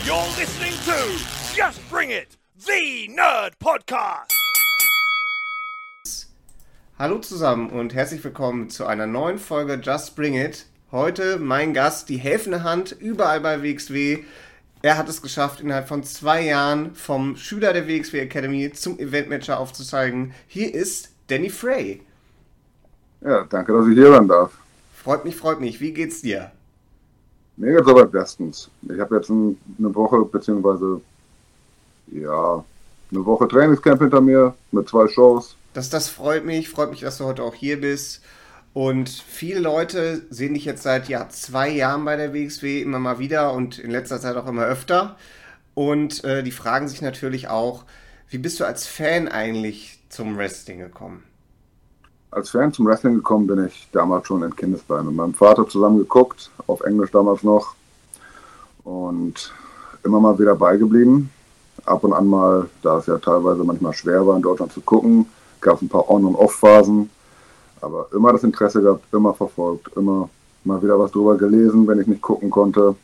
You're listening to Just Bring It, the Nerd Podcast. Hallo zusammen und herzlich willkommen zu einer neuen Folge Just Bring It. Heute mein Gast, die helfende Hand überall bei WXW. Er hat es geschafft, innerhalb von 2 Jahren vom Schüler der WXW Academy zum Eventmanager aufzusteigen. Hier ist Danny Frey. Ja, danke, dass ich hier sein darf. Freut mich. Wie geht's dir? Mir geht's aber bestens. Ich habe jetzt eine Woche, beziehungsweise eine Woche Trainingscamp hinter mir mit 2 Shows. Das freut mich, dass du heute auch hier bist. Und viele Leute sehen dich jetzt seit 2 Jahren bei der WXW immer mal wieder und in letzter Zeit auch immer öfter. Und die fragen sich natürlich auch, wie bist du als Fan eigentlich zum Wrestling gekommen? Als Fan zum Wrestling gekommen bin ich damals schon in Kindesbeinen. Mit meinem Vater zusammen geguckt, auf Englisch damals noch. Und immer mal wieder beigeblieben. Ab und an mal, da es ja teilweise manchmal schwer war in Deutschland zu gucken, gab es ein paar On- und Off-Phasen. Aber immer das Interesse gehabt, immer verfolgt, immer mal wieder was drüber gelesen, wenn ich nicht gucken konnte.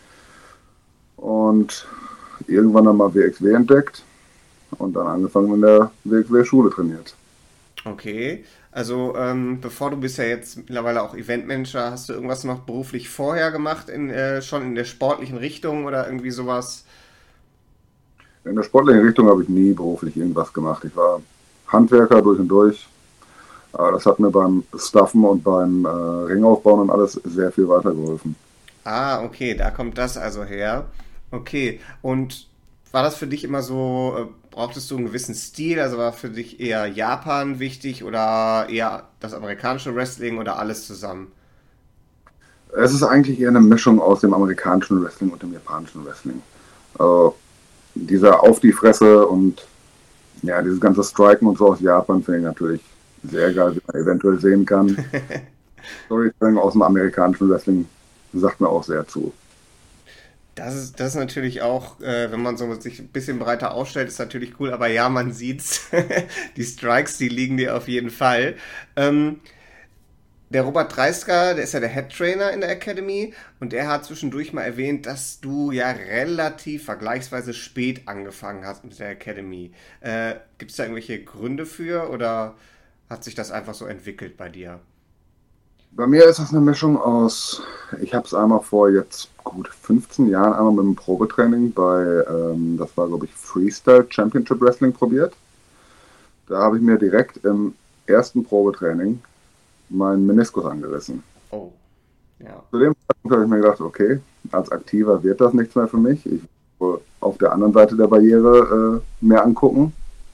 Und irgendwann dann mal WXW entdeckt und dann angefangen in der WXW-Schule trainiert. Okay, also bevor du bist ja jetzt mittlerweile auch Eventmanager, hast du irgendwas noch beruflich vorher gemacht, schon in der sportlichen Richtung oder irgendwie sowas? In der sportlichen Richtung habe ich nie beruflich irgendwas gemacht. Ich war Handwerker durch und durch. Aber das hat mir beim Staffen und beim Ringaufbauen und alles sehr viel weitergeholfen. Ah, okay, da kommt das also her. Okay, und war das für dich immer so, brauchtest du einen gewissen Stil? Also war für dich eher Japan wichtig oder eher das amerikanische Wrestling oder alles zusammen? Es ist eigentlich eher eine Mischung aus dem amerikanischen Wrestling und dem japanischen Wrestling. Dieser Auf die Fresse und ja, dieses ganze Striken und so aus Japan finde ich natürlich sehr geil, wie man eventuell sehen kann. Storytelling aus dem amerikanischen Wrestling sagt mir auch sehr zu. Das ist natürlich auch, wenn man so sich ein bisschen breiter aufstellt, ist natürlich cool, aber ja, man sieht's. Die Strikes, die liegen dir auf jeden Fall. Der Robert Dreisker, der ist ja der Head Trainer in der Academy und der hat zwischendurch mal erwähnt, dass du ja relativ vergleichsweise spät angefangen hast mit der Academy. Gibt es da irgendwelche Gründe für oder hat sich das einfach so entwickelt bei dir? Bei mir ist das eine Mischung aus, ich habe es einmal vor jetzt gut 15 Jahren einmal mit einem Probetraining bei, das war glaube ich Freestyle Championship Wrestling probiert. Da habe ich mir direkt im ersten Probetraining meinen Meniskus angerissen. Oh, ja. Zu dem Zeitpunkt habe ich mir gedacht, okay, als Aktiver wird das nichts mehr für mich. Ich will auf der anderen Seite der Barriere mehr angucken.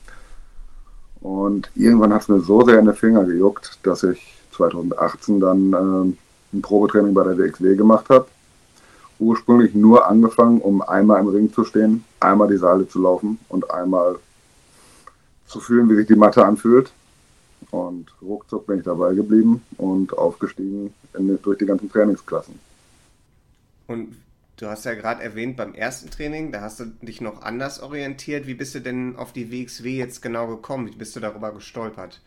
Und irgendwann hat es mir so sehr in die Finger gejuckt, dass ich 2018 dann ein Probetraining bei der WXW gemacht habe. Ursprünglich nur angefangen, um einmal im Ring zu stehen, einmal die Seile zu laufen und einmal zu fühlen, wie sich die Matte anfühlt. Und ruckzuck bin ich dabei geblieben und aufgestiegen durch die ganzen Trainingsklassen. Und du hast ja gerade erwähnt, beim ersten Training, da hast du dich noch anders orientiert. Wie bist du denn auf die WXW jetzt genau gekommen? Wie bist du darüber gestolpert?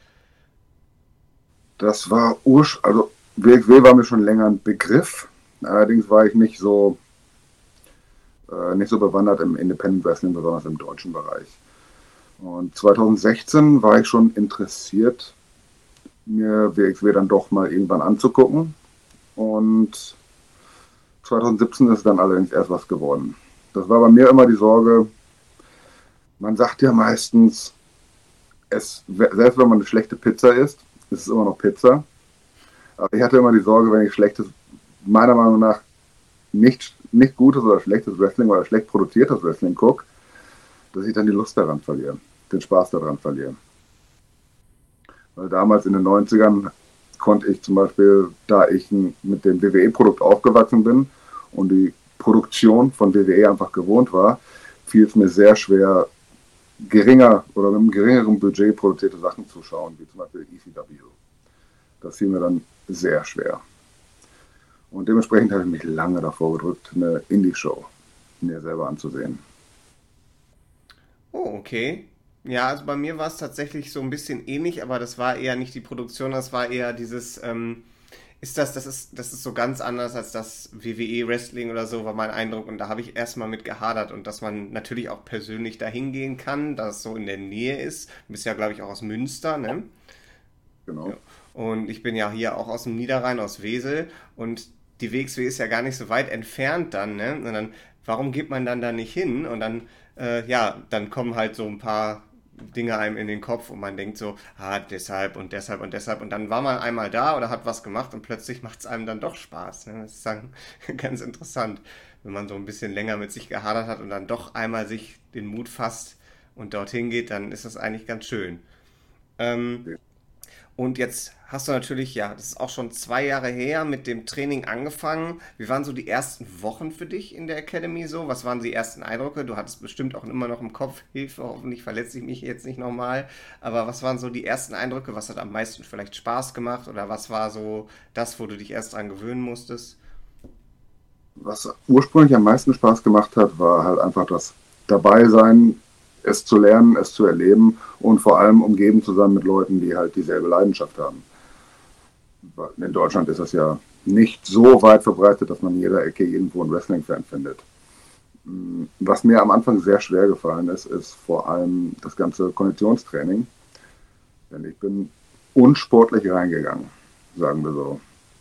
Das war also WXW war mir schon länger ein Begriff. Allerdings war ich nicht so bewandert im Independent Wrestling, besonders im deutschen Bereich. Und 2016 war ich schon interessiert, mir WXW dann doch mal irgendwann anzugucken. Und 2017 ist dann allerdings erst was geworden. Das war bei mir immer die Sorge, man sagt ja meistens, selbst wenn man eine schlechte Pizza isst, ist es immer noch Pizza. Aber ich hatte immer die Sorge, wenn ich schlechtes, meiner Meinung nach nicht gutes oder schlechtes Wrestling oder schlecht produziertes Wrestling gucke, dass ich dann die Lust daran verliere, den Spaß daran verliere. Weil damals in den 90ern konnte ich zum Beispiel, da ich mit dem WWE-Produkt aufgewachsen bin und die Produktion von WWE einfach gewohnt war, fiel es mir sehr schwer, geringer oder mit einem geringeren Budget produzierte Sachen zu schauen, wie zum Beispiel ECW. Das fiel mir dann sehr schwer. Und dementsprechend habe ich mich lange davor gedrückt, eine Indie-Show mir selber anzusehen. Oh, okay. Ja, also bei mir war es tatsächlich so ein bisschen ähnlich, aber das war eher nicht die Produktion, das war eher dieses Das ist so ganz anders als das WWE Wrestling oder so, war mein Eindruck. Und da habe ich erstmal mit gehadert. Und dass man natürlich auch persönlich dahin gehen kann, dass es so in der Nähe ist. Du bist ja, glaube ich, auch aus Münster, ne? Ja. Genau. Und ich bin ja hier auch aus dem Niederrhein, aus Wesel. Und die WXW ist ja gar nicht so weit entfernt dann, ne? Und dann, warum geht man dann da nicht hin? Und dann, ja, dann kommen halt so ein paar Dinge einem in den Kopf und man denkt so, deshalb und deshalb und deshalb. Und dann war man einmal da oder hat was gemacht und plötzlich macht es einem dann doch Spaß. Ne? Das ist dann ganz interessant, wenn man so ein bisschen länger mit sich gehadert hat und dann doch einmal sich den Mut fasst und dorthin geht, dann ist das eigentlich ganz schön. Ähm, und jetzt hast du natürlich, ja, das ist auch schon 2 Jahre her, mit dem Training angefangen. Wie waren so die ersten Wochen für dich in der Academy so? Was waren die ersten Eindrücke? Du hattest bestimmt auch immer noch im Kopf, Hilfe, hoffentlich verletze ich mich jetzt nicht nochmal. Aber was waren so die ersten Eindrücke? Was hat am meisten vielleicht Spaß gemacht? Oder was war so das, wo du dich erst dran gewöhnen musstest? Was ursprünglich am meisten Spaß gemacht hat, war halt einfach das Dabeisein, es zu lernen, es zu erleben und vor allem umgeben zu sein mit Leuten, die halt dieselbe Leidenschaft haben. In Deutschland ist es ja nicht so weit verbreitet, dass man in jeder Ecke irgendwo einen Wrestling-Fan findet. Was mir am Anfang sehr schwer gefallen ist, ist vor allem das ganze Konditionstraining. Denn ich bin unsportlich reingegangen, sagen wir so.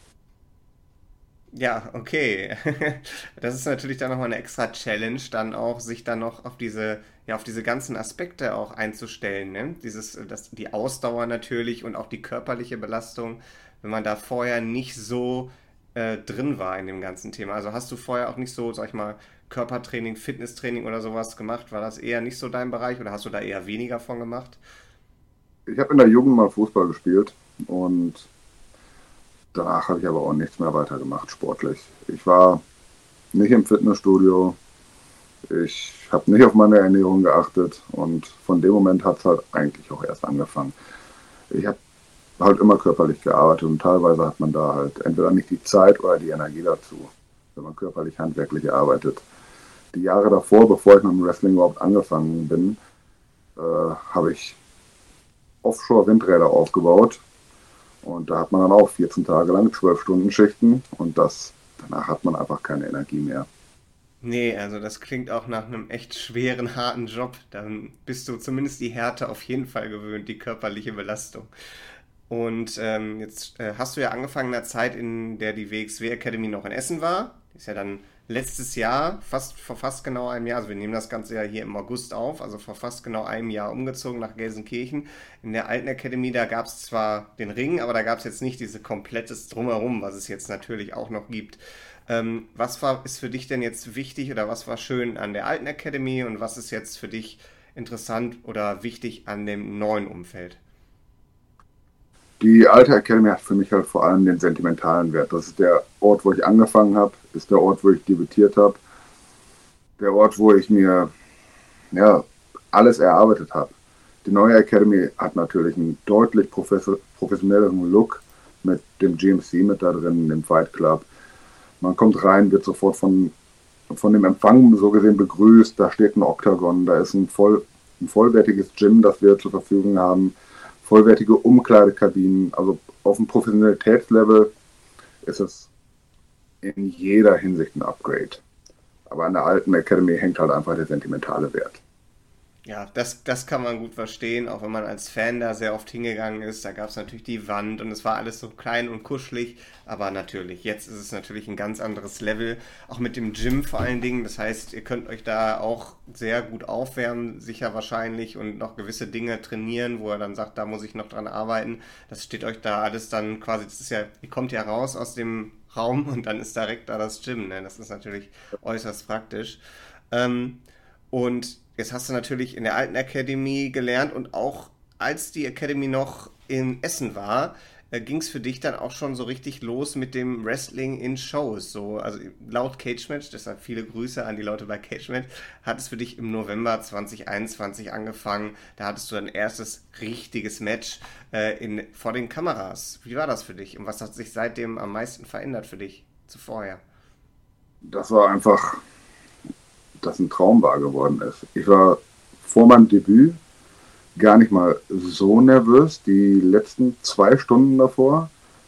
Ja, okay. Das ist natürlich dann nochmal eine extra Challenge, dann auch sich dann noch auf diese ganzen Aspekte auch einzustellen, ne? Die Ausdauer natürlich und auch die körperliche Belastung, wenn man da vorher nicht so drin war in dem ganzen Thema. Also hast du vorher auch nicht so, sag ich mal, Körpertraining, Fitnesstraining oder sowas gemacht? War das eher nicht so dein Bereich oder hast du da eher weniger von gemacht? Ich habe in der Jugend mal Fußball gespielt und danach habe ich aber auch nichts mehr weitergemacht sportlich. Ich war nicht im Fitnessstudio, ich habe nicht auf meine Ernährung geachtet und von dem Moment hat es halt eigentlich auch erst angefangen. Ich habe halt immer körperlich gearbeitet und teilweise hat man da halt entweder nicht die Zeit oder die Energie dazu, wenn man körperlich handwerklich arbeitet. Die Jahre davor, bevor ich mit dem Wrestling überhaupt angefangen bin, habe ich Offshore-Windräder aufgebaut und da hat man dann auch 14 Tage lang 12-Stunden-Schichten und danach hat man einfach keine Energie mehr. Nee, also das klingt auch nach einem echt schweren, harten Job. Dann bist du zumindest die Härte auf jeden Fall gewöhnt, die körperliche Belastung. Und jetzt hast du ja angefangen in einer Zeit, in der die WXW Academy noch in Essen war. Die ist ja dann letztes Jahr, vor fast genau einem Jahr, also wir nehmen das Ganze ja hier im August auf, also vor fast genau einem Jahr umgezogen nach Gelsenkirchen. In der alten Academy, da gab es zwar den Ring, aber da gab es jetzt nicht diese komplettes Drumherum, was es jetzt natürlich auch noch gibt. Ist für dich denn jetzt wichtig oder was war schön an der alten Academy und was ist jetzt für dich interessant oder wichtig an dem neuen Umfeld? Die alte Academy hat für mich halt vor allem den sentimentalen Wert. Das ist der Ort, wo ich angefangen habe, ist der Ort, wo ich debütiert habe, der Ort, wo ich mir ja, alles erarbeitet habe. Die neue Academy hat natürlich einen deutlich professionelleren Look mit dem GMC mit da drin, dem Fight Club. Man kommt rein, wird sofort von dem Empfang so gesehen begrüßt. Da steht ein Oktagon, da ist ein vollwertiges Gym, das wir zur Verfügung haben. Vollwertige Umkleidekabinen. Also auf dem Professionalitätslevel ist es in jeder Hinsicht ein Upgrade. Aber an der alten Academy hängt halt einfach der sentimentale Wert. Ja, das kann man gut verstehen, auch wenn man als Fan da sehr oft hingegangen ist. Da gab es natürlich die Wand und es war alles so klein und kuschelig. Aber natürlich, jetzt ist es natürlich ein ganz anderes Level. Auch mit dem Gym vor allen Dingen. Das heißt, ihr könnt euch da auch sehr gut aufwärmen, sicher wahrscheinlich, und noch gewisse Dinge trainieren, wo er dann sagt, da muss ich noch dran arbeiten. Das steht euch da alles dann quasi, das ist ja, ihr kommt ja raus aus dem Raum und dann ist direkt da das Gym. Ne? Das ist natürlich äußerst praktisch. Ähm, und jetzt hast du natürlich in der alten Academy gelernt und auch als die Academy noch in Essen war, ging es für dich dann auch schon so richtig los mit dem Wrestling in Shows. So, also laut Cage Match, deshalb viele Grüße an die Leute bei Cage Match, hat es für dich im November 2021 angefangen. Da hattest du dein erstes richtiges Match vor den Kameras. Wie war das für dich und was hat sich seitdem am meisten verändert für dich zu vorher? Das war einfach, dass ein Traum wahr geworden ist. Ich war vor meinem Debüt gar nicht mal so nervös. Die letzten 2 Stunden davor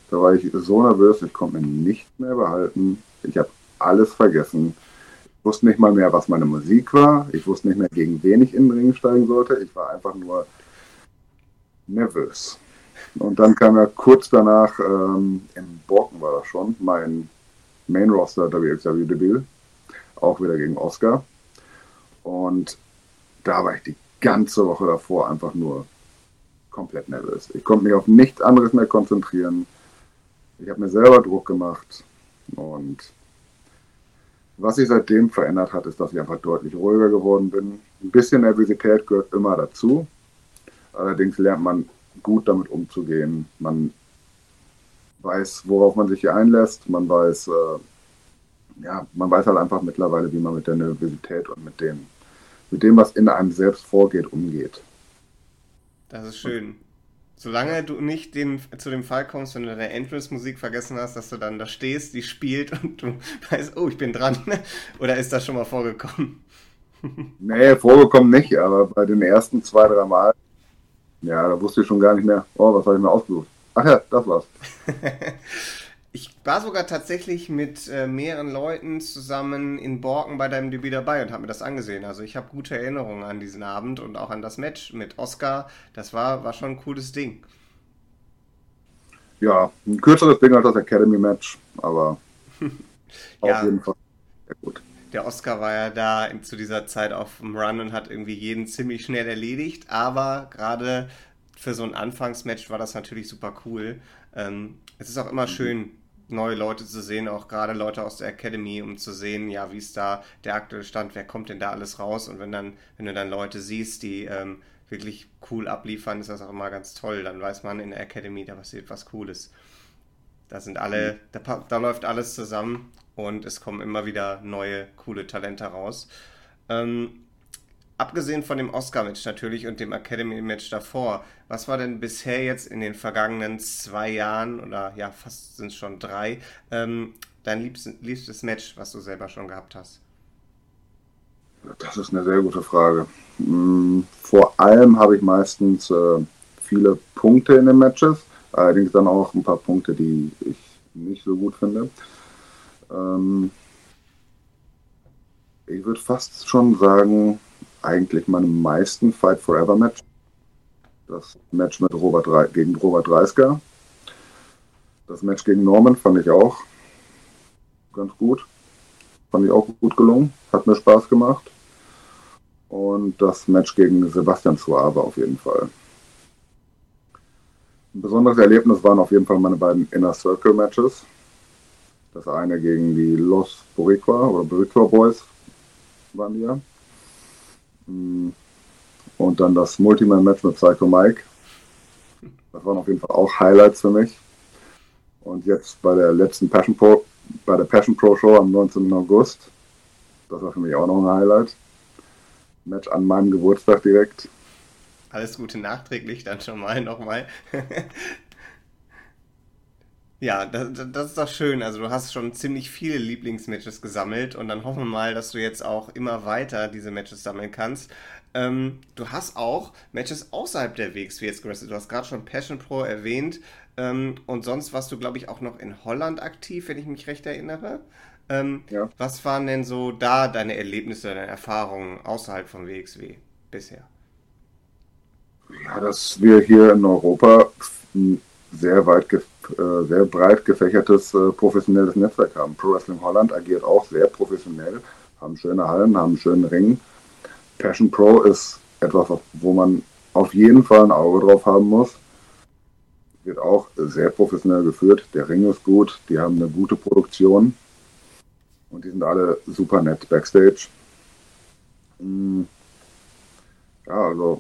Da war ich so nervös, ich konnte mich nicht mehr behalten. Ich habe alles vergessen. Ich wusste nicht mal mehr, was meine Musik war. Ich wusste nicht mehr, gegen wen ich in den Ring steigen sollte. Ich war einfach nur nervös. Und dann kam ja kurz danach, in Borken war das schon, mein Main-Roster WXW-Debüt, auch wieder gegen Oscar. Und da war ich die ganze Woche davor einfach nur komplett nervös. Ich konnte mich auf nichts anderes mehr konzentrieren. Ich habe mir selber Druck gemacht. Und was sich seitdem verändert hat, ist, dass ich einfach deutlich ruhiger geworden bin. Ein bisschen Nervosität gehört immer dazu. Allerdings lernt man gut damit umzugehen. Man weiß, worauf man sich hier einlässt. Man weiß halt einfach mittlerweile, wie man mit der Nervosität und mit dem, was in einem selbst vorgeht, umgeht. Das ist schön. Solange du nicht zu dem Fall kommst, wenn du deine Entrance-Musik vergessen hast, dass du dann da stehst, die spielt und du weißt, oh, ich bin dran. Oder ist das schon mal vorgekommen? Nee, vorgekommen nicht, aber bei den ersten 2, 3 Mal, ja, da wusste ich schon gar nicht mehr, oh, was habe ich mir ausgesucht? Ach ja, das war's. Ich war sogar tatsächlich mit mehreren Leuten zusammen in Borken bei deinem Debüt dabei und habe mir das angesehen. Also ich habe gute Erinnerungen an diesen Abend und auch an das Match mit Oscar. Das war schon ein cooles Ding. Ja, ein kürzeres Ding als das Academy-Match, aber Ja, auf jeden Fall sehr gut. der Oscar war ja da zu dieser Zeit auf dem Run und hat irgendwie jeden ziemlich schnell erledigt. Aber gerade für so ein Anfangsmatch war das natürlich super cool. Es ist auch immer schön, neue Leute zu sehen, auch gerade Leute aus der Academy, um zu sehen, ja, wie ist da der aktuelle Stand, wer kommt denn da alles raus, und wenn du dann Leute siehst, die wirklich cool abliefern, ist das auch immer ganz toll, dann weiß man, in der Academy, da passiert was Cooles. Da sind alle, da läuft alles zusammen und es kommen immer wieder neue, coole Talente raus. Ähm, Abgesehen von dem Oscar-Match natürlich und dem Academy-Match davor, was war denn bisher jetzt in den vergangenen 2 Jahren oder ja, fast sind es schon 3, dein liebstes Match, was du selber schon gehabt hast? Das ist eine sehr gute Frage. Vor allem habe ich meistens viele Punkte in den Matches, allerdings dann auch ein paar Punkte, die ich nicht so gut finde. Ähm, Ich würde fast schon sagen, eigentlich meine meisten Fight Forever Match. Das Match mit gegen Robert Dreisker. Das Match gegen Norman fand ich auch ganz gut. Fand ich auch gut gelungen. Hat mir Spaß gemacht. Und das Match gegen Sebastian Suave auf jeden Fall. Ein besonderes Erlebnis waren auf jeden Fall meine beiden Inner Circle Matches. Das eine gegen die Los Boricua oder Boricua Boys waren die ja. Und dann das Multiman-Match mit Psycho Mike. Das waren auf jeden Fall auch Highlights für mich. Und jetzt bei der letzten Passion Pro Show am 19. August. Das war für mich auch noch ein Highlight. Match an meinem Geburtstag direkt. Alles Gute nachträglich dann schon mal nochmal. Ja, das ist doch schön. Also du hast schon ziemlich viele Lieblingsmatches gesammelt und dann hoffen wir mal, dass du jetzt auch immer weiter diese Matches sammeln kannst. Du hast auch Matches außerhalb der WXW jetzt gewrestelt. Du hast gerade schon Passion Pro erwähnt, und sonst warst du, glaube ich, auch noch in Holland aktiv, wenn ich mich recht erinnere. Ja. Was waren denn so da deine Erlebnisse, deine Erfahrungen außerhalb von WXW bisher? Ja, dass wir hier in Europa ein sehr breit gefächertes professionelles Netzwerk haben. Pro Wrestling Holland agiert auch sehr professionell, haben schöne Hallen, haben einen schönen Ring. Passion Pro ist etwas, wo man auf jeden Fall ein Auge drauf haben muss. Wird auch sehr professionell geführt. Der Ring ist gut, die haben eine gute Produktion und die sind alle super nett backstage. Ja, also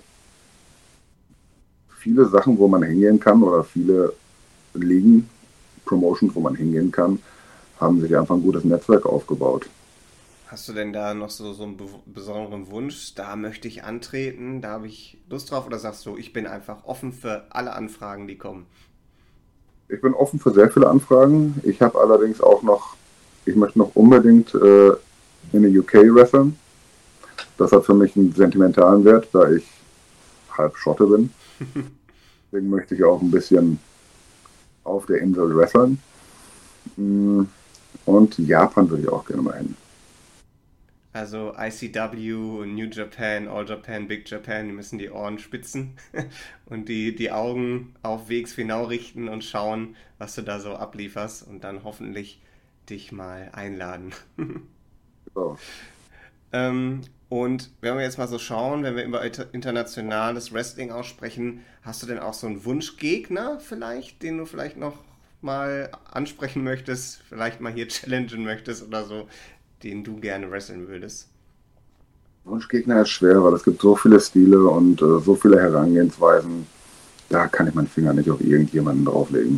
viele Sachen, wo man hingehen kann oder viele Ligen, Promotions, wo man hingehen kann, haben sich einfach ein gutes Netzwerk aufgebaut. Hast du denn da noch so einen besonderen Wunsch? Da möchte ich antreten, da habe ich Lust drauf, oder sagst du, ich bin einfach offen für alle Anfragen, die kommen? Ich bin offen für sehr viele Anfragen. Ich habe allerdings ich möchte noch unbedingt in der UK wresteln. Das hat für mich einen sentimentalen Wert, da ich halb Schotte bin. Deswegen möchte ich auch ein bisschen auf der Insel wresteln. Und Japan würde ich auch gerne mal hin. Also ICW, New Japan, All Japan, Big Japan, die müssen die Ohren spitzen und die Augen auf WXW richten und schauen, was du da so ablieferst und dann hoffentlich dich mal einladen. So. Und wenn wir jetzt mal so schauen, wenn wir über internationales Wrestling aussprechen, hast du denn auch so einen Wunschgegner vielleicht, den du vielleicht noch mal ansprechen möchtest, vielleicht mal hier challengen möchtest oder so, den du gerne wresteln würdest? Wunschgegner ist schwer, weil es gibt so viele Stile und so viele Herangehensweisen. Da kann ich meinen Finger nicht auf irgendjemanden drauflegen.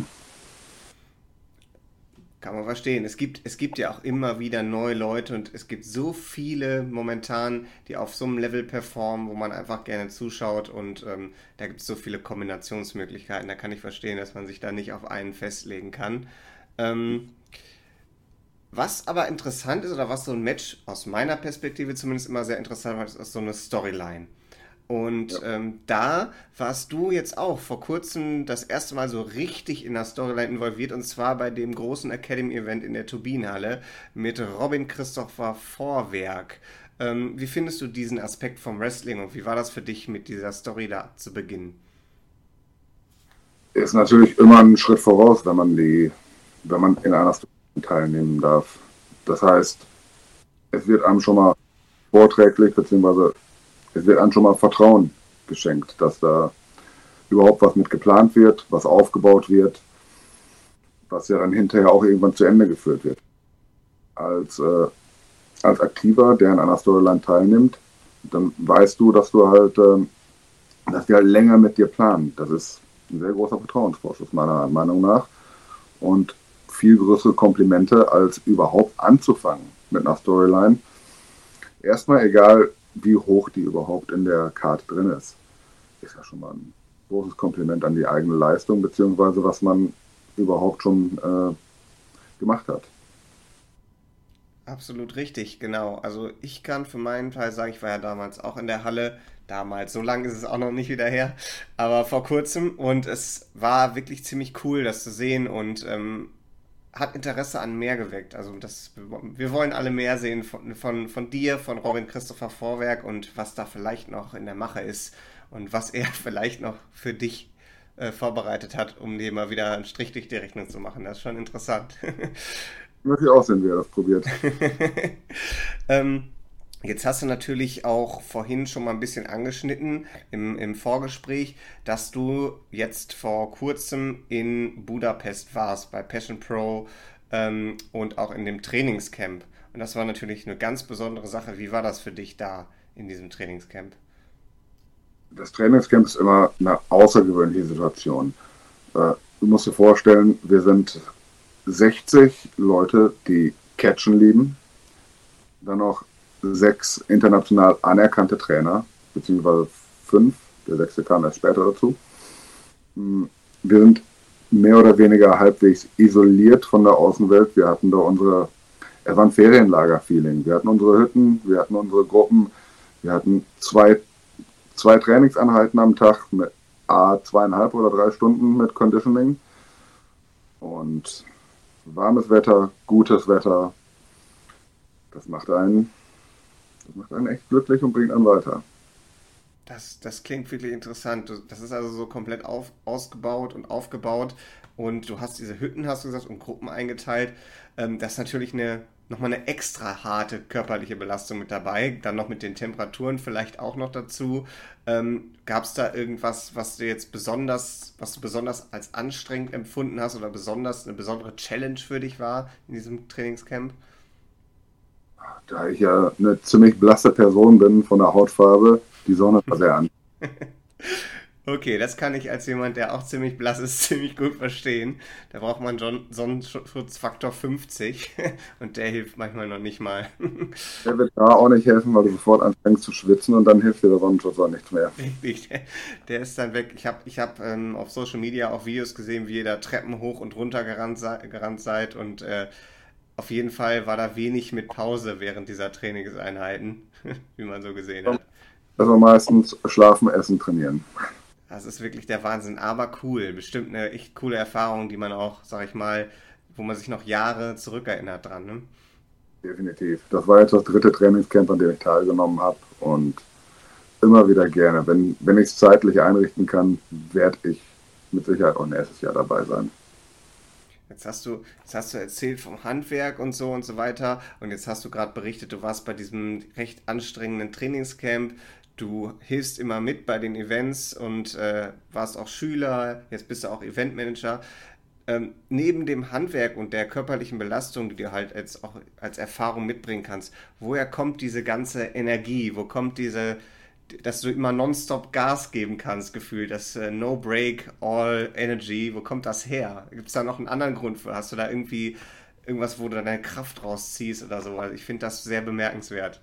Kann man verstehen. Es gibt ja auch immer wieder neue Leute und es gibt so viele momentan, die auf so einem Level performen, wo man einfach gerne zuschaut und da gibt es so viele Kombinationsmöglichkeiten. Da kann ich verstehen, dass man sich da nicht auf einen festlegen kann. Ähm, Was aber interessant ist, oder was so ein Match aus meiner Perspektive zumindest immer sehr interessant war, ist so eine Storyline. Und Ja. da warst du jetzt auch vor kurzem das erste Mal so richtig in der Storyline involviert, und zwar bei dem großen Academy-Event in der Turbinenhalle mit Robin Christopher Vorwerk. Wie findest du diesen Aspekt vom Wrestling und wie war das für dich mit dieser Story da zu beginnen? Ist natürlich immer ein Schritt voraus, wenn man in einer Story teilnehmen darf. Das heißt, es wird einem schon mal vorträglich, beziehungsweise es wird einem schon mal Vertrauen geschenkt, dass da überhaupt was mit geplant wird, was aufgebaut wird, was ja dann hinterher auch irgendwann zu Ende geführt wird. Als, als Aktiver, der an einer Storyline teilnimmt, dann weißt du, dass die halt länger mit dir planen. Das ist ein sehr großer Vertrauensvorschuss, meiner Meinung nach. Und viel größere Komplimente, als überhaupt anzufangen mit einer Storyline. Erstmal egal, wie hoch die überhaupt in der Karte drin ist. Ist ja schon mal ein großes Kompliment an die eigene Leistung, beziehungsweise was man überhaupt schon gemacht hat. Absolut richtig, genau. Also ich kann für meinen Teil sagen, ich war ja damals auch in der Halle. Damals, so lange ist es auch noch nicht wieder her, aber vor kurzem und es war wirklich ziemlich cool, das zu sehen und hat Interesse an mehr geweckt. Also wir wollen alle mehr sehen von dir, von Robin Christopher Vorwerk und was da vielleicht noch in der Mache ist und was er vielleicht noch für dich vorbereitet hat, um dir mal wieder einen Strich durch die Rechnung zu machen. Das ist schon interessant. Möchte ich auch sehen, wie er das probiert. ähm, Jetzt hast du natürlich auch vorhin schon mal ein bisschen angeschnitten im Vorgespräch, dass du jetzt vor kurzem in Budapest warst, bei Passion Pro und auch in dem Trainingscamp. Und das war natürlich eine ganz besondere Sache. Wie war das für dich da in diesem Trainingscamp? Das Trainingscamp ist immer eine außergewöhnliche Situation. Du musst dir vorstellen, wir sind 60 Leute, die Catchen lieben, dann noch 6 international anerkannte Trainer, beziehungsweise 5, der 6. kam erst später dazu. Wir sind mehr oder weniger halbwegs isoliert von der Außenwelt. Wir hatten da es war ein Ferienlager-Feeling. Wir hatten unsere Hütten, wir hatten unsere Gruppen, wir hatten zwei Trainingseinheiten am Tag mit 2,5 oder 3 Stunden mit Conditioning und warmes Wetter, gutes Wetter. Das macht einen echt glücklich und bringt einen weiter. Das klingt wirklich interessant. Das ist also so komplett ausgebaut und aufgebaut und du hast diese Hütten, hast du gesagt, und Gruppen eingeteilt. Das ist natürlich nochmal eine extra harte körperliche Belastung mit dabei. Dann noch mit den Temperaturen vielleicht auch noch dazu. Gab es da irgendwas, was du besonders als anstrengend empfunden hast oder eine besondere Challenge für dich war in diesem Trainingscamp? Da ich ja eine ziemlich blasse Person bin von der Hautfarbe, die Sonne war sehr an. Okay, das kann ich als jemand, der auch ziemlich blass ist, ziemlich gut verstehen. Da braucht man Sonnenschutzfaktor 50 und der hilft manchmal noch nicht mal. Der wird da auch nicht helfen, weil du sofort anfängst zu schwitzen und dann hilft dir der Sonnenschutz auch nichts mehr. Richtig, der ist dann weg. Ich hab auf Social Media auch Videos gesehen, wie ihr da Treppen hoch und runter gerannt seid und auf jeden Fall war da wenig mit Pause während dieser Trainingseinheiten, wie man so gesehen hat. Also meistens schlafen, essen, trainieren. Das ist wirklich der Wahnsinn, aber cool. Bestimmt eine echt coole Erfahrung, die man auch, sag ich mal, wo man sich noch Jahre zurückerinnert dran, ne? Definitiv. Das war jetzt das dritte Trainingscamp, an dem ich teilgenommen habe und immer wieder gerne. Wenn ich es zeitlich einrichten kann, werde ich mit Sicherheit auch nächstes Jahr dabei sein. Jetzt hast du erzählt vom Handwerk und so weiter. Und jetzt hast du gerade berichtet, du warst bei diesem recht anstrengenden Trainingscamp. Du hilfst immer mit bei den Events und warst auch Schüler. Jetzt bist du auch Eventmanager. Neben dem Handwerk und der körperlichen Belastung, die du halt auch als Erfahrung mitbringen kannst, woher kommt diese ganze Energie? Wo kommt dass du immer nonstop Gas geben kannst, gefühlt, das No Break, All Energy, wo kommt das her? Gibt es da noch einen anderen Grund für? Hast du da irgendwie irgendwas, wo du deine Kraft rausziehst oder so? Weil ich finde das sehr bemerkenswert.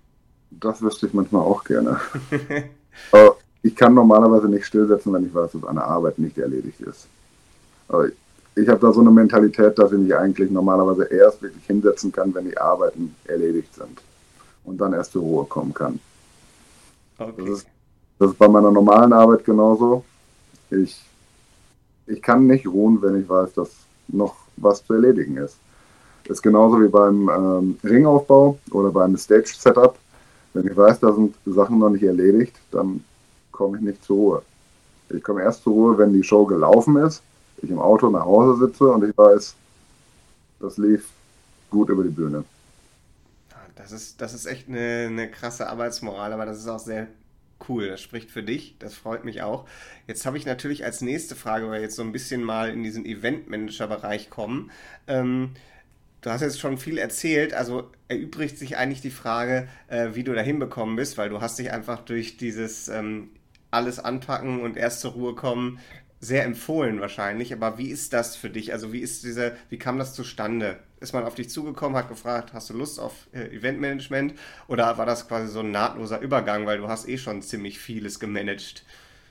Das wüsste ich manchmal auch gerne. Aber ich kann normalerweise nicht stillsetzen, wenn ich weiß, dass eine Arbeit nicht erledigt ist. Aber ich habe da so eine Mentalität, dass ich mich eigentlich normalerweise erst wirklich hinsetzen kann, wenn die Arbeiten erledigt sind. Und dann erst zur Ruhe kommen kann. Das Okay. ist, das ist bei meiner normalen Arbeit genauso. Ich, ich kann nicht ruhen, wenn ich weiß, dass noch was zu erledigen ist. Ist genauso wie beim Ringaufbau oder beim Stage-Setup. Wenn ich weiß, da sind Sachen noch nicht erledigt, dann komme ich nicht zur Ruhe. Ich komme erst zur Ruhe, wenn die Show gelaufen ist, ich im Auto nach Hause sitze und ich weiß, das lief gut über die Bühne. Das ist echt eine krasse Arbeitsmoral, aber das ist auch sehr cool. Das spricht für dich, das freut mich auch. Jetzt habe ich natürlich als nächste Frage, weil wir jetzt so ein bisschen mal in diesen Eventmanager-Bereich kommen. Ähm, Du hast jetzt schon viel erzählt, also erübrigt sich eigentlich die Frage, wie du da hinbekommen bist, weil du hast dich einfach durch dieses alles anpacken und erst zur Ruhe kommen sehr empfohlen wahrscheinlich. Aber wie ist das für dich? Also wie kam das zustande? Ist man auf dich zugekommen, hat gefragt, hast du Lust auf Eventmanagement? Oder war das quasi so ein nahtloser Übergang, weil du hast eh schon ziemlich vieles gemanagt?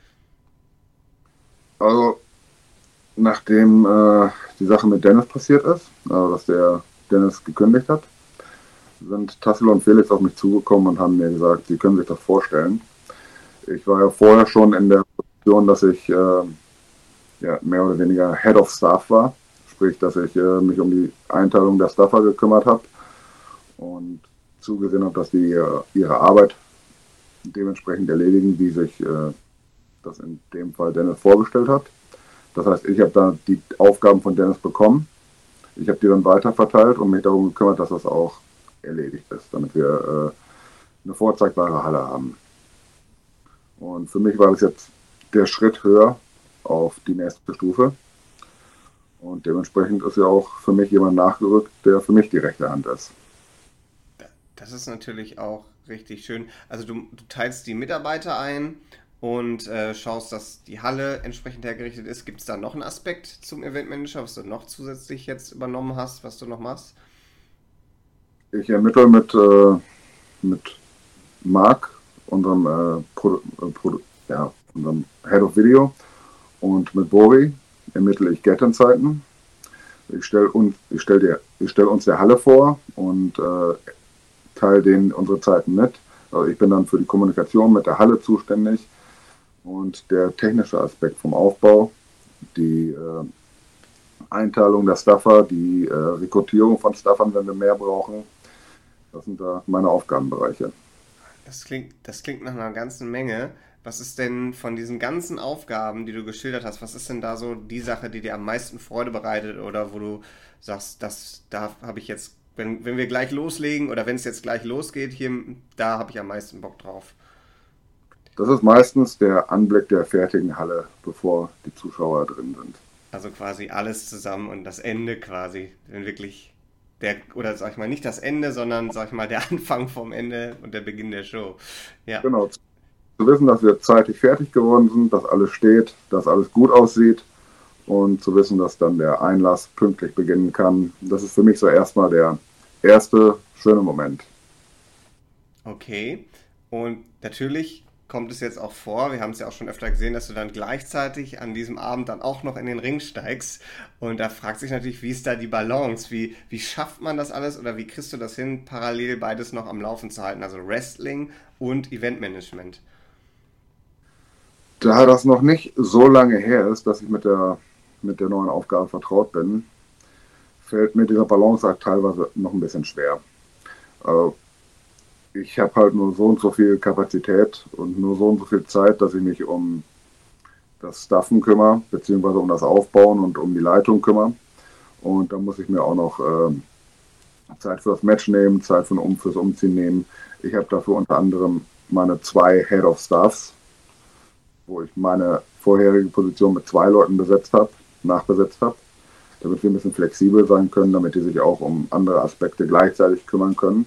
Also, nachdem die Sache mit Dennis passiert ist, dass der Dennis gekündigt hat, sind Tassilo und Felix auf mich zugekommen und haben mir gesagt, sie können sich das vorstellen. Ich war ja vorher schon in der Position, dass ich ja, mehr oder weniger Head of Staff war, sprich, dass ich mich um die Einteilung der Staffer gekümmert habe und zugesehen habe, dass die ihre Arbeit dementsprechend erledigen, wie sich das in dem Fall Dennis vorgestellt hat. Das heißt, ich habe da die Aufgaben von Dennis bekommen. Ich habe die dann weiter verteilt und mich darum gekümmert, dass das auch erledigt ist, damit wir eine vorzeigbare Halle haben. Und für mich war das jetzt der Schritt höher auf die nächste Stufe. Und dementsprechend ist ja auch für mich jemand nachgerückt, der für mich die rechte Hand ist. Das ist natürlich auch richtig schön. Also du teilst die Mitarbeiter ein und schaust, dass die Halle entsprechend hergerichtet ist. Gibt es da noch einen Aspekt zum Eventmanager, was du noch zusätzlich jetzt übernommen hast, was du noch machst? Ich ermittle mit Marc, unserem, ja, unserem Head of Video, und mit Bori ermittle ich Get-In-Zeiten. Ich stell uns der Halle vor und teile denen unsere Zeiten mit. Also ich bin dann für die Kommunikation mit der Halle zuständig und der technische Aspekt vom Aufbau, die Einteilung der Staffer, die Rekrutierung von Staffern, wenn wir mehr brauchen, das sind da meine Aufgabenbereiche. Das klingt nach einer ganzen Menge. Was ist denn von diesen ganzen Aufgaben, die du geschildert hast, was ist denn da so die Sache, die dir am meisten Freude bereitet oder wo du sagst, da habe ich jetzt, wenn wir gleich loslegen oder wenn es jetzt gleich losgeht, hier, da habe ich am meisten Bock drauf. Das ist meistens der Anblick der fertigen Halle, bevor die Zuschauer drin sind. Also quasi alles zusammen und das Ende quasi, wenn wirklich oder sag ich mal, nicht das Ende, sondern sag ich mal, der Anfang vom Ende und der Beginn der Show. Ja, Genau, zu wissen, dass wir zeitig fertig geworden sind, dass alles steht, dass alles gut aussieht und zu wissen, dass dann der Einlass pünktlich beginnen kann. Das ist für mich so erstmal der erste schöne Moment. okay. Und natürlich kommt es jetzt auch vor, wir haben es ja auch schon öfter gesehen, dass du dann gleichzeitig an diesem Abend dann auch noch in den Ring steigst. Und da fragt sich natürlich, wie ist da die Balance? Wie schafft man das alles oder wie kriegst du das hin, parallel beides noch am Laufen zu halten? Also Wrestling und Eventmanagement. Da das noch nicht so lange her ist, dass ich mit der neuen Aufgabe vertraut bin, fällt mir dieser Balanceakt teilweise noch ein bisschen schwer. Äh, Ich habe halt nur so und so viel Kapazität und nur so und so viel Zeit, dass ich mich um das Staffen kümmere, beziehungsweise um das Aufbauen und um die Leitung kümmere. Und da muss ich mir auch noch Zeit für das Match nehmen, Zeit fürs Umziehen nehmen. Ich habe dafür unter anderem meine 2 Head of Staffs, wo ich meine vorherige Position mit 2 Leuten nachbesetzt habe, damit wir ein bisschen flexibel sein können, damit die sich auch um andere Aspekte gleichzeitig kümmern können.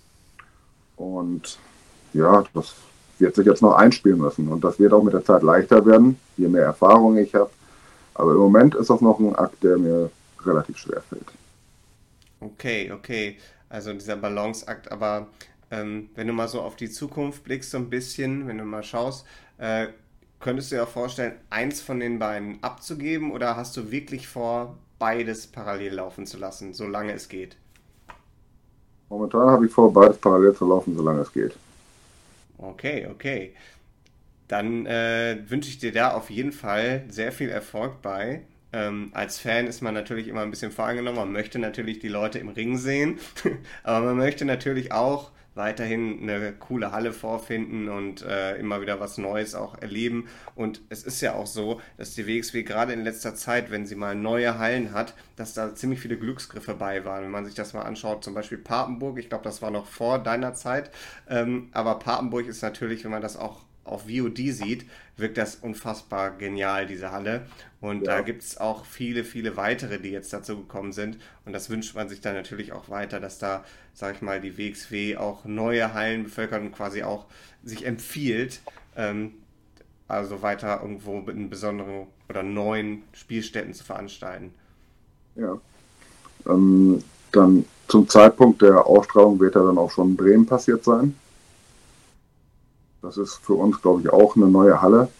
Und ja, das wird sich jetzt noch einspielen müssen. Und das wird auch mit der Zeit leichter werden, je mehr Erfahrung ich habe. Aber im Moment ist das noch ein Akt, der mir relativ schwer fällt. Okay, okay. Also dieser Balanceakt, aber wenn du mal so auf die Zukunft blickst, so ein bisschen, wenn du mal schaust, äh, könntest du dir auch vorstellen, eins von den beiden abzugeben oder hast du wirklich vor, beides parallel laufen zu lassen, solange es geht? Momentan habe ich vor, beides parallel zu laufen, solange es geht. Okay, okay. Dann wünsche ich dir da auf jeden Fall sehr viel Erfolg bei. Als Fan ist man natürlich immer ein bisschen voreingenommen. Man möchte natürlich die Leute im Ring sehen, aber man möchte natürlich auch weiterhin eine coole Halle vorfinden und immer wieder was Neues auch erleben. Und es ist ja auch so, dass die WXW gerade in letzter Zeit, wenn sie mal neue Hallen hat, dass da ziemlich viele Glücksgriffe bei waren. Wenn man sich das mal anschaut, zum Beispiel Papenburg, ich glaube, das war noch vor deiner Zeit, aber Papenburg ist natürlich, wenn man das auch auf VOD sieht, wirkt das unfassbar genial, diese Halle. Und da Ja, gibt es auch viele, viele weitere, die jetzt dazu gekommen sind. Und das wünscht man sich dann natürlich auch weiter, dass da, sag ich mal, die WXW auch neue Hallen bevölkert und quasi auch sich empfiehlt, also weiter irgendwo in besonderen oder neuen Spielstätten zu veranstalten. ja. Ähm, Dann zum Zeitpunkt der Ausstrahlung wird ja dann auch schon Bremen passiert sein. Das ist für uns, glaube ich, auch eine neue Halle.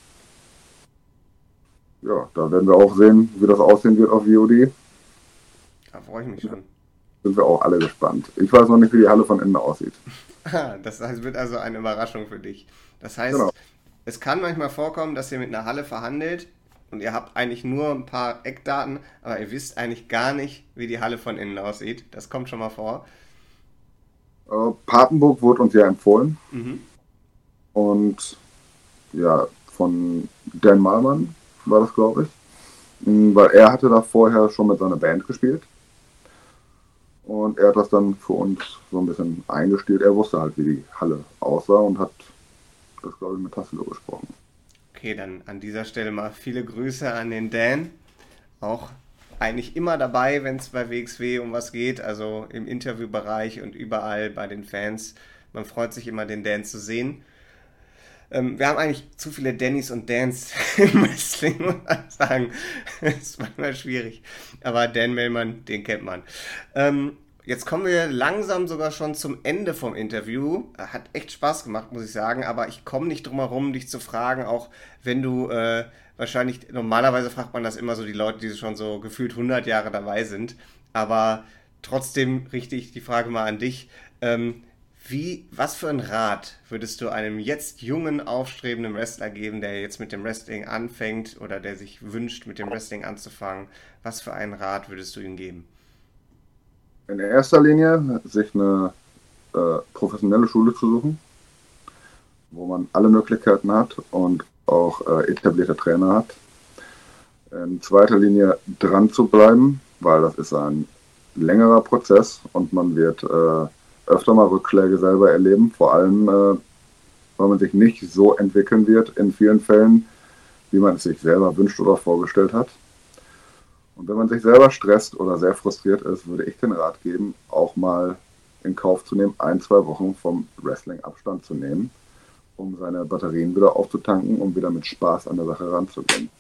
Ja, da werden wir auch sehen, wie das aussehen wird auf VOD. Da freue ich mich schon. Sind wir auch alle gespannt. Ich weiß noch nicht, wie die Halle von innen aussieht. Das heißt, wird also eine Überraschung für dich. Das Genau. heißt, es kann manchmal vorkommen, dass ihr mit einer Halle verhandelt und ihr habt eigentlich nur ein paar Eckdaten, aber ihr wisst eigentlich gar nicht, wie die Halle von innen aussieht. Das kommt schon mal vor. Papenburg wurde uns ja empfohlen Mhm. und ja, von Dan Malmann war das, glaube ich. Weil er hatte da vorher schon mit seiner Band gespielt und er hat das dann für uns so ein bisschen eingestellt. Er wusste halt, wie die Halle aussah und hat das, glaube ich, mit Tassilo besprochen. Okay, dann an dieser Stelle mal viele Grüße an den Dan. Auch eigentlich immer dabei, wenn es bei WXW um was geht, also im Interviewbereich und überall bei den Fans. Man freut sich immer, den Dan zu sehen. Wir haben eigentlich zu viele Dannys und Dans im Wrestling, muss man sagen. Das ist manchmal schwierig. Aber Dan Mellmann, den kennt man. Jetzt kommen wir langsam sogar schon zum Ende vom Interview. Hat echt Spaß gemacht, muss ich sagen. Aber ich komme nicht drum herum, dich zu fragen, auch wenn du wahrscheinlich, normalerweise fragt man das immer so die Leute, die schon so gefühlt 100 Jahre dabei sind. Aber trotzdem richte ich die Frage mal an dich. Was für ein Rat würdest du einem jetzt jungen, aufstrebenden Wrestler geben, der jetzt mit dem Wrestling anfängt oder der sich wünscht, mit dem Wrestling anzufangen? Was für einen Rat würdest du ihm geben? In erster Linie sich eine professionelle Schule zu suchen, wo man alle Möglichkeiten hat und auch etablierte Trainer hat. In zweiter Linie dran zu bleiben, weil das ist ein längerer Prozess und man wird öfter mal Rückschläge selber erleben, vor allem weil man sich nicht so entwickeln wird in vielen Fällen, wie man es sich selber wünscht oder vorgestellt hat. Und wenn man sich selber stresst oder sehr frustriert ist, würde ich den Rat geben, auch mal in Kauf zu nehmen, 1, 2 Wochen vom Wrestling Abstand zu nehmen, um seine Batterien wieder aufzutanken, um wieder mit Spaß an der Sache ranzugehen.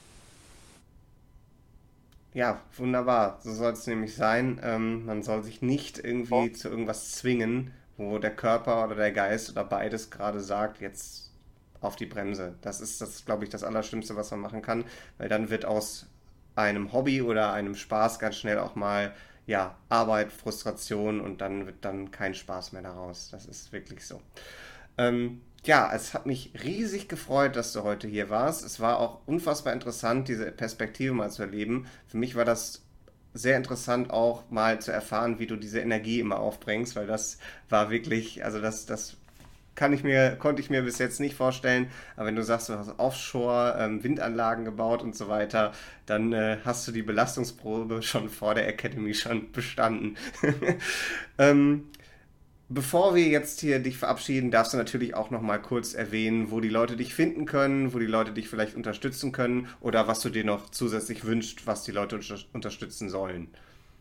Ja, wunderbar. So soll es nämlich sein. Man soll sich nicht irgendwie zu irgendwas zwingen, wo der Körper oder der Geist oder beides gerade sagt, jetzt auf die Bremse. Das, glaube ich, das Allerschlimmste, was man machen kann, weil dann wird aus einem Hobby oder einem Spaß ganz schnell auch mal, ja, Arbeit, Frustration und dann wird dann kein Spaß mehr daraus. Das ist wirklich so. Ja, es hat mich riesig gefreut, dass du heute hier warst. Es war auch unfassbar interessant, diese Perspektive mal zu erleben. Für mich war das sehr interessant auch mal zu erfahren, wie du diese Energie immer aufbringst, weil das war wirklich, also das konnte ich mir bis jetzt nicht vorstellen. Aber wenn du sagst, du hast Offshore, Windanlagen gebaut und so weiter, dann hast du die Belastungsprobe schon vor der Academy schon bestanden. ähm, Bevor wir jetzt hier dich verabschieden, darfst du natürlich auch noch mal kurz erwähnen, wo die Leute dich finden können, wo die Leute dich vielleicht unterstützen können oder was du dir noch zusätzlich wünschst, was die Leute unterstützen sollen.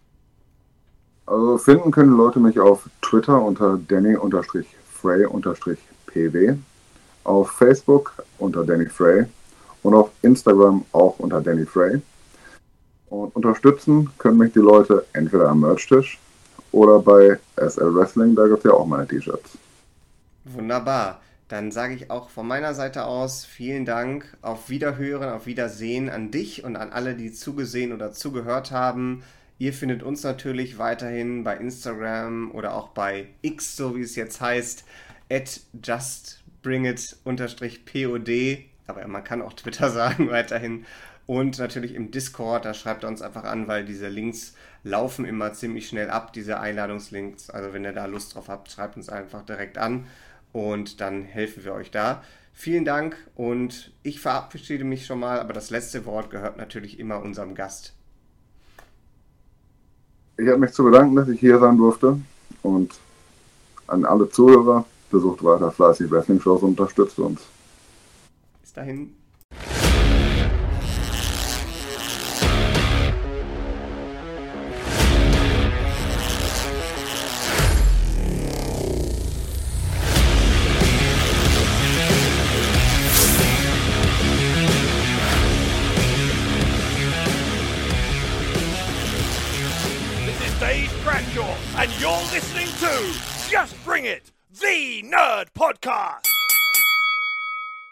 Also finden können Leute mich auf Twitter unter Danny-Frey-PW, auf Facebook unter Danny Frey und auf Instagram auch unter Danny Frey. Und unterstützen können mich die Leute entweder am Merch-Tisch oder bei SL Wrestling, da gibt es ja auch meine T-Shirts. Wunderbar. Dann sage ich auch von meiner Seite aus vielen Dank, auf Wiederhören, auf Wiedersehen an dich und an alle, die zugesehen oder zugehört haben. Ihr findet uns natürlich weiterhin bei Instagram oder auch bei X, so wie es jetzt heißt, @justbringit_pod, aber man kann auch Twitter sagen weiterhin. Und natürlich im Discord, da schreibt ihr uns einfach an, weil diese Links laufen immer ziemlich schnell ab, diese Einladungslinks. Also wenn ihr da Lust drauf habt, schreibt uns einfach direkt an und dann helfen wir euch da. Vielen Dank und ich verabschiede mich schon mal, aber das letzte Wort gehört natürlich immer unserem Gast. Ich habe mich zu bedanken, dass ich hier sein durfte und an alle Zuhörer, besucht weiter fleißig Wrestling-Shows und unterstützt uns. Bis dahin. Dave Bradshaw, and you're listening to Just Bring It, the Nerd Podcast.